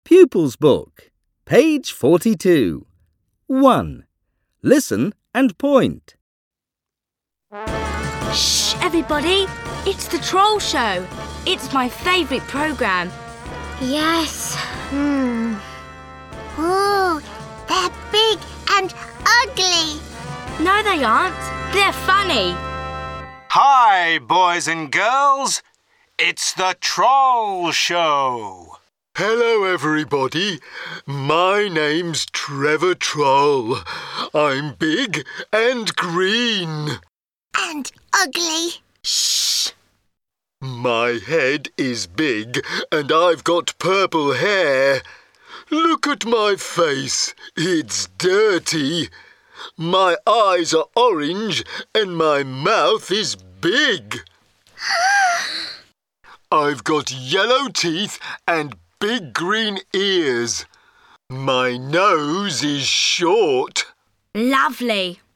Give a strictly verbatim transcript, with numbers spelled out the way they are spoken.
Pupils Book, page forty-two. one. Listen and point. Shh, everybody! It's the Troll Show. It's my favourite programme. Yes. Hmm. Oh, they're big and ugly. No, they aren't. They're funny. Hi, boys and girls. It's the Troll Show. Hello, everybody. My name's Trevor Troll. I'm big and green. And ugly. Shh. My head is big and I've got purple hair. Look at my face. It's dirty. My eyes are orange and my mouth is big. I've got yellow teeth and big green ears. My nose is short. Lovely.